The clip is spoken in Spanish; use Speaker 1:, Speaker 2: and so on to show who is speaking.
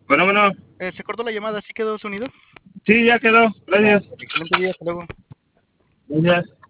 Speaker 1: Bueno, bueno,
Speaker 2: Se cortó la llamada, ¿sí quedó sonido?
Speaker 1: sí, ya quedó. Gracias.
Speaker 2: Excelente día, hasta luego.
Speaker 1: Gracias.